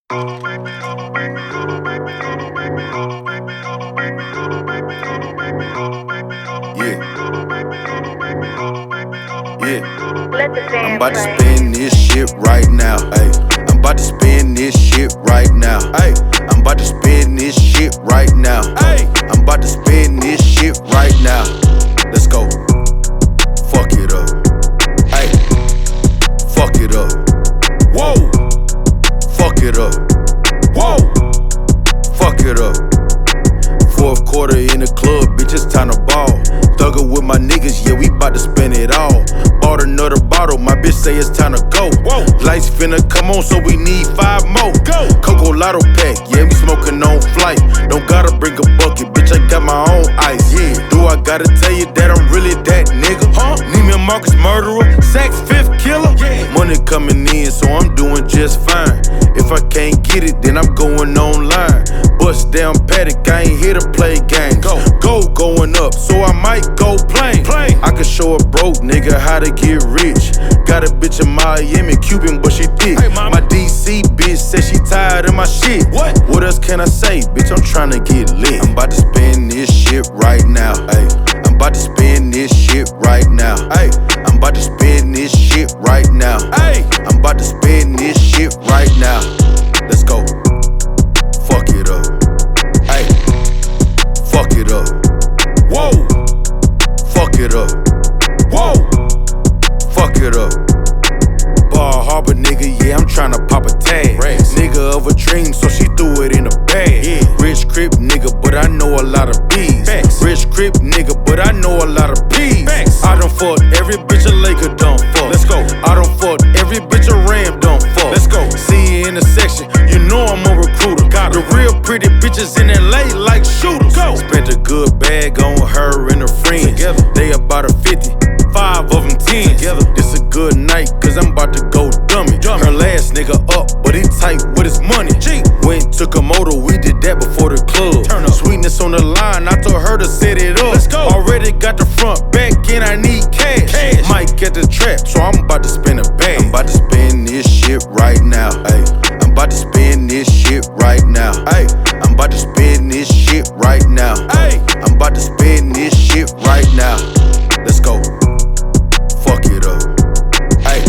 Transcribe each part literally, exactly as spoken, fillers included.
Yeah, I'm about to spend this shit right now. Ay, I'm about to spend this shit right now. Ay, I'm about to spend this shit right now. Ay, I'm about to spend this shit right now. Let's go. Fuck it up. Ay, fuck it up. Whoa. Fuck it up. Whoa. Fuck it up. Fourth quarter in the club, bitch, it's time to ball. Thuggin' with my niggas, yeah, we bout to spend it all. Bought another bottle, my bitch say it's time to go. Whoa. Lights finna come on, so we need five more. Go. Coco Lotto pack, yeah, we smoking on flight. Don't gotta bring a bucket, bitch, I got my own ice. Yeah. Do I gotta tell you that I'm really that nigga? Huh? Neiman Marcus murderer, Saks fifth killer. Yeah. Money coming in, so I'm doing just fine. If I can't get it, then I'm going online. Bust down paddock, I ain't here to play games. Go, go going up, so I might go plain. Plain. I can show a broke nigga how to get rich. Got a bitch in Miami, Cuban, but she thick. Hey, my D C bitch said she tired of my shit. What? What else can I say, bitch? I'm tryna get lit. I'm about to spend this shit right now. Ay, I'm about to spend this shit right now. Ay, I'm about to spend this shit right now. Ay, I'm about to spend this shit right now. Let's go. Fuck it up. Ay, fuck it up. Whoa. Fuck it up. Whoa. Fuck it up. Bar Harbor nigga, yeah, I'm tryna pop a tag. Race. Nigga of a dream, so she threw it in a bag. Yeah. Rich Crip nigga, but I know a lot of bees. Facts. Rich Crip nigga, but I know a lot of peas. Facts. I done fucked every bitch a Laker done fuck. Let's go. I done fucked every bitch a Ram done fuck. Let's go. See you in the section, you know I'm a recruiter. Got the real pretty bitches in L A like shooters. Go. Spent a good bag on her and her friends. Together. They about a fifty, five of them ten. Together. This a good night, cause I'm about to go dummy. dummy. Her last nigga up, but he tight with his money. G. Went took a motor, we did that before the club. Turn up. Sweetness on the line, I told her to set it up. Let's go. Already got the front back and I need cash. cash. Might get the trap, so I'm about to spend a bag. I'm about to spend this shit right now. Ay, I'm about to spend this shit right now. Ay, I'm about to spend this shit right now. Ay, I'm about to spend this shit right now. Let's go. Fuck it up. Ay,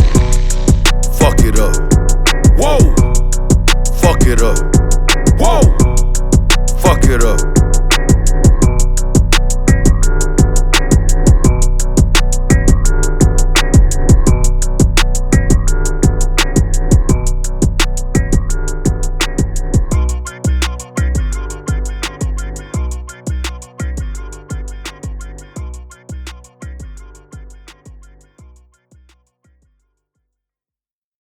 fuck it up. Whoa. Fuck it up. Whoa. Fuck it up.